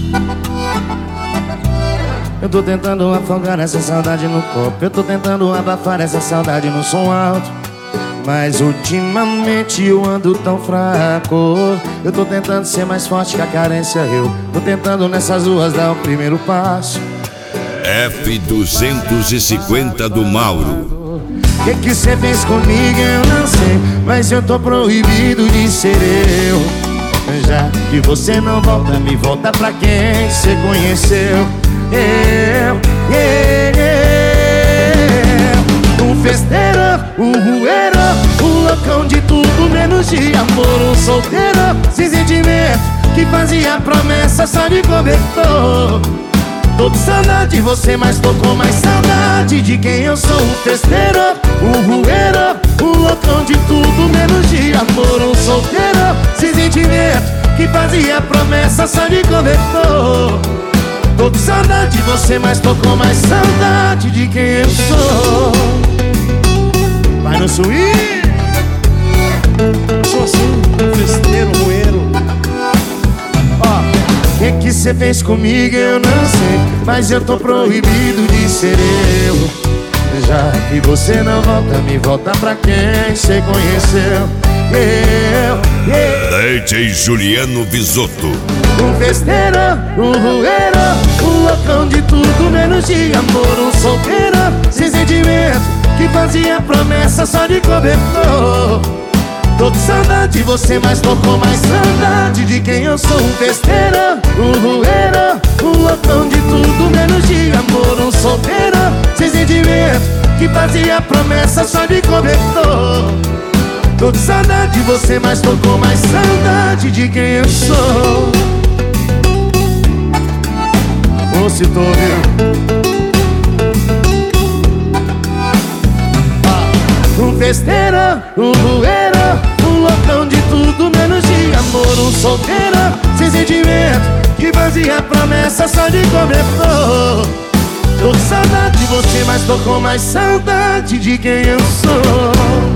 Eu tô tentando afogar essa saudade no copo. Eu tô tentando abafar essa saudade no som alto. Mas ultimamente eu ando tão fraco. Eu tô tentando ser mais forte que a carência. Eu tô tentando nessas ruas dar o primeiro passo. F250 do Mauro. Que cê fez comigo eu não sei, mas eu tô proibido de ser eu. Já que você não volta, me volta pra quem cê conheceu. Um festeiro, um rueiro, um loucão de tudo menos de amor. Um solteiro sem sentimento que fazia promessa só de cobertor. Tô com saudade de você, mas tô com mais saudade de quem eu sou. Um festeiro, um rueiro, um loucão de tudo menos de amor. Um solteiro sem sentimento que fazia promessa só de cobertor. Tô com saudade de você, mas tô com mais saudade de quem eu sou. Vai no swing. Sou assim, festeiro, roeiro. Ó, que cê fez comigo eu não sei, mas eu tô proibido de ser eu. Já que você não volta, me volta pra quem cê conheceu. DJ Juliano Bisotto. Um festeiro, um rueiro, um loucão de tudo menos de amor. Um solteiro sem sentimento que fazia promessa só de cobertor. Tô com saudade de você, mas tô com mais saudade de quem eu sou. Um festeiro, um rueiro, um loucão de tudo menos de amor. Um solteiro sem sentimento que fazia promessa só de cobertor. Tô com saudade de você, mas tô com mais saudade de quem eu sou. Ô, se tô ouvindo. Um festeiro, um rueiro, um loucão de tudo menos de amor. Um solteiro sem sentimento que fazia promessa só de cobertor. Tô com saudade de você, mas tô com mais saudade de quem eu sou.